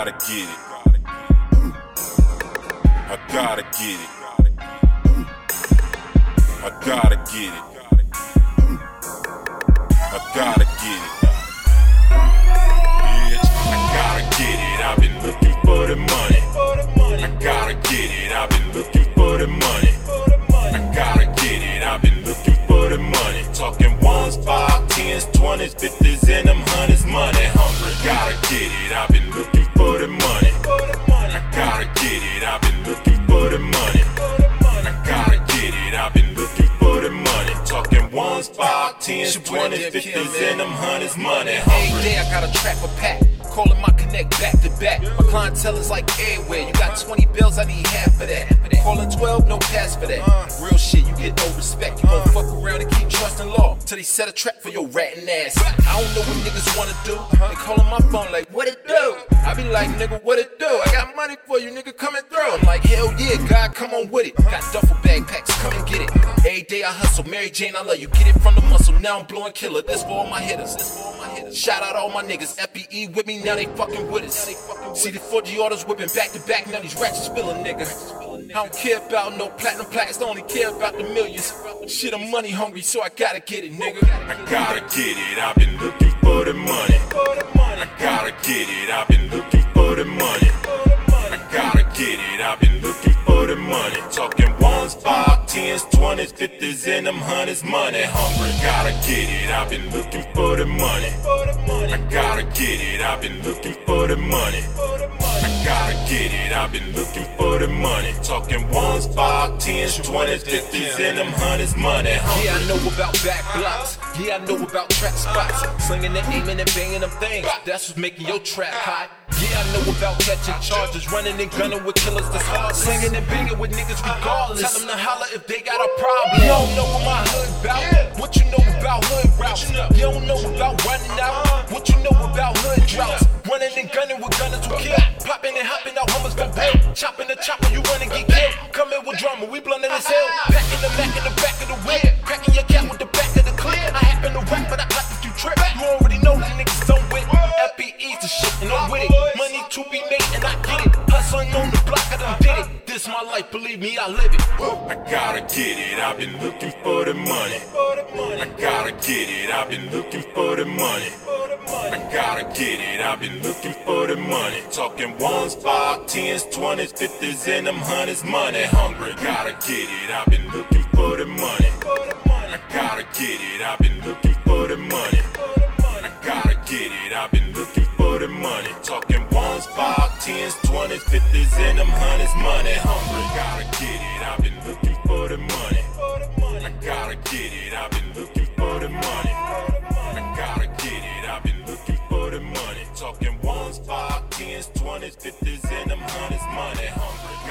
gotta get it. I gotta get it. I gotta get it. I gotta get it. Bitch, I gotta get it. I've been looking for the money. I gotta get it. I've been looking for the money. I gotta get it. I've been looking for the money. Talking ones, 5, 10s, 20s, 50s, and them hundreds. Money hungry. Gotta get it. I've been looking for the money. I gotta get it. I've been looking for the money. I gotta get it. I've been looking for the money. Talking ones, 5, 10s, 20s, 50s, and them hundreds. Money hungry. Every day I got a trap a pack. Calling my connect back to back. My clientele is like everywhere. You got 20 bills, I need half of that. Calling 12, no pass for that. Real shit, you get no respect. You gon' fuck around and keep trusting law till they set a trap for your ratting ass. I don't know what niggas wanna do. They calling my phone like, what it do? I be like, nigga, what it do? I got money for you, nigga, come and throw. I'm like, hell yeah, God, come on with it. Got duffel bag packs, come and get it. Every day I hustle, Mary Jane, I love you. Get it from the muscle, now I'm blowing killer. This for all my hitters. Shout out all my niggas, FBE with me, now they fucking with us. See the 4G orders whipping back to back, now these ratchets feeling nigga. I don't care about no platinum plaques, I only care about the millions. Shit, I'm money hungry, so I gotta get it, nigga. I gotta get it, I've been looking for the money. I gotta get it, I've been looking for the money. I gotta get it, I've been looking for the money. Talking ones, 5, 10s, 20s, 50s, and them hundreds. Money hungry. Gotta get it, I've been looking for the money. I gotta get it, I've been looking for the money. I gotta get it, I've been looking for the money. Talking ones, 5, 10s, 20s, 50s, and them hundreds. Money hungry. Yeah, I know about back blocks. Yeah, I know about trap spots. Slinging and aiming and banging them things. That's what's making your trap hot. Yeah, I know about catching charges, running and gunning with killers that's hard. Slinging and banging with niggas regardless. Tell them to holler if they got a problem. You don't know what my hood about. What you know about hood routes? You don't know about running out. What you know about hood droughts? Running and gunning with gunners who kill. Popping and hopping out Hummers for bail. Chopping the chopper, you run and get killed. Coming with drama, we blunting as hell. Packing the Mac in the back of the whip. Cracking your cat with the back of the clip. I happen to rap, but I like if you trip. You already know the niggas don't with. FBE's the shit and I'm with it. Money to be made and I get it. Hustling on the block, I done did it. This my life, believe me, I live it. I gotta get it, I've been looking for the money. I gotta get it, I've been looking for the money. I gotta get it, I've been looking for the money. Talking ones, 5, 10s, 20s, 50s, and them hundreds. Money hungry. Gotta get it, I've been looking for the money. I gotta get it, I've been looking for the money. I gotta get it, I've been looking for the money. Talking ones, 5, 10s, 20s, 50s, and them hundreds. Money hungry. Gotta get it, I've been looking for the money. I gotta get it, I've been looking for the money. I gotta get it, I've been looking for the money. Talking ones, 5, 10s, 20s, 50s, and them hundreds. Money hungry.